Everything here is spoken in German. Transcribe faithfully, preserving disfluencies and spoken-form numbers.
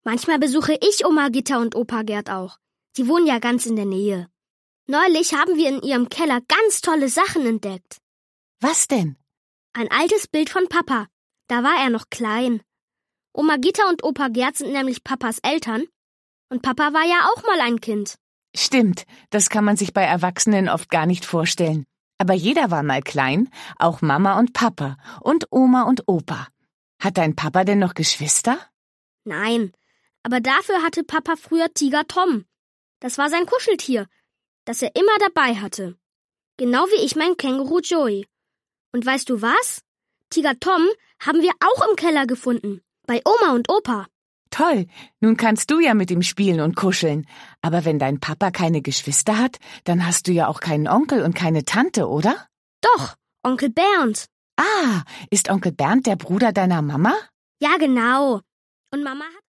Manchmal besuche ich Oma Gitta und Opa Gerd auch. Die wohnen ja ganz in der Nähe. Neulich haben wir in ihrem Keller ganz tolle Sachen entdeckt. Was denn? Ein altes Bild von Papa. Da war er noch klein. Oma Gitta und Opa Gerd sind nämlich Papas Eltern. Und Papa war ja auch mal ein Kind. Stimmt, das kann man sich bei Erwachsenen oft gar nicht vorstellen. Aber jeder war mal klein, auch Mama und Papa und Oma und Opa. Hat dein Papa denn noch Geschwister? Nein, aber dafür hatte Papa früher Tiger Tom. Das war sein Kuscheltier, das er immer dabei hatte. Genau wie ich mein Känguru Joey. Und weißt du was? Tiger Tom haben wir auch im Keller gefunden. Bei Oma und Opa. Toll, nun kannst du ja mit ihm spielen und kuscheln. Aber wenn dein Papa keine Geschwister hat, dann hast du ja auch keinen Onkel und keine Tante, oder? Doch, Onkel Bernd. Ah, ist Onkel Bernd der Bruder deiner Mama? Ja, genau. Und Mama hat